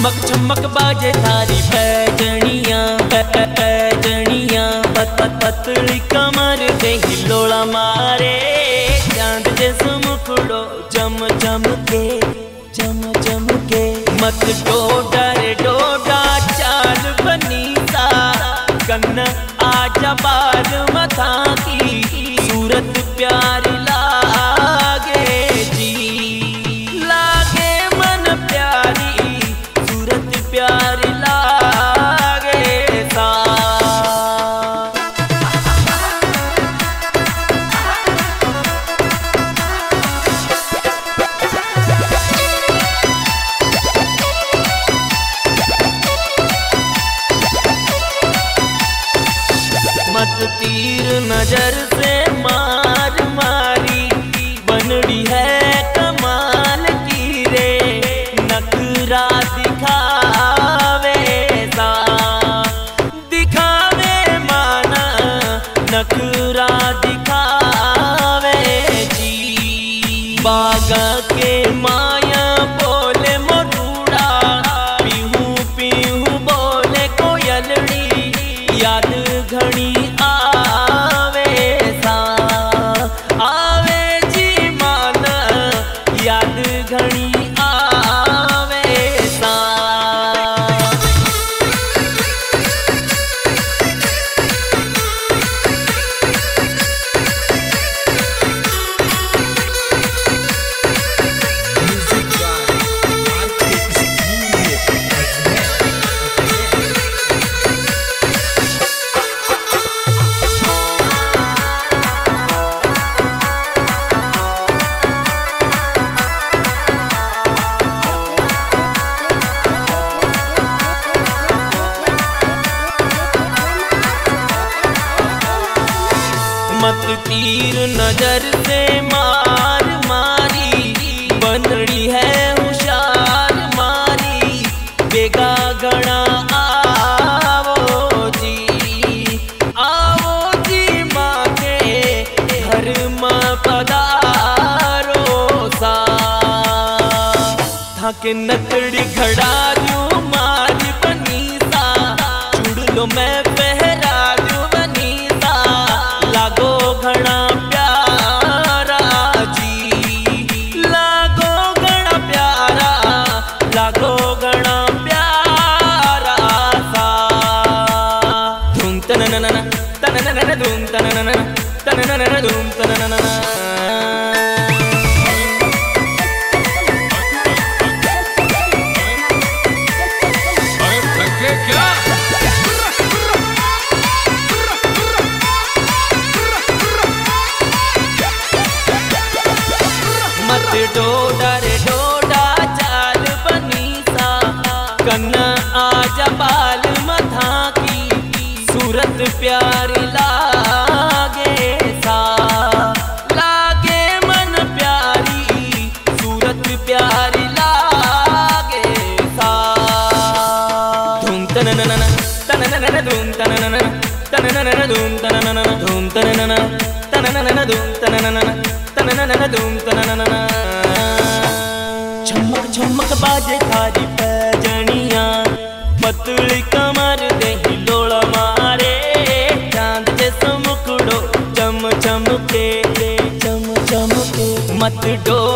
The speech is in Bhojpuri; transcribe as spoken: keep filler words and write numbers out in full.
चमक चमक बाजे थारी पैजनिया पैजनिया पत पतली कमर दे हिलोड़ा मारे चांद जैसे मुखड़ो चम चम के चम चम के मत डोडा रे डोडा चाल बनी सा कन्न आजा बाल मथा की सूरत प्यारी लागे जी लागे मन प्यारी सूरत प्यारी लागे सा मत तीर नजर से मार मारी बनड़ी है कमाल की रे नखरा दिखावे सा दिखावे माना नखरा दिखावे जी बागा के माया बोले मोरूड़ा पीहू पीहू बोले कोयलड़ी याद घड़ी आवे सा आवे जी मान याद घड़ी आवे सा मत तीर नजर से मार मारी बनड़ी है होशियार मारी बेगा गणा आवो जी आवो जी माँ के घर में पधारो सा थाके नकड़ी घड़ा दू मार बनी सा चुड़ लो मैं पहरा दू बनी सा लागो घना प्यारा जी लागो घना प्यारा लागो घना प्यारा सा धूम तनननन तनननन धूम तनननन तनननन धूम तनननन मत डोडा रे डोडा चाल बनी सा कन्ना आजा बाल मथा की सूरत प्यारी लागे सा लागे मन प्यारी सूरत प्यारी लागे सा धूम तनननन तनननन धूम तनननन तनननन धूम तनननन धूम तनननन तनननन धूम तनननन तनननन धूम तनननन चमक चमक बाजे थारी पैजनिया पतली कमर दे हिलोड़ा मारे चांद जैसा मुखड़ो चम चम के चम चम के मत डो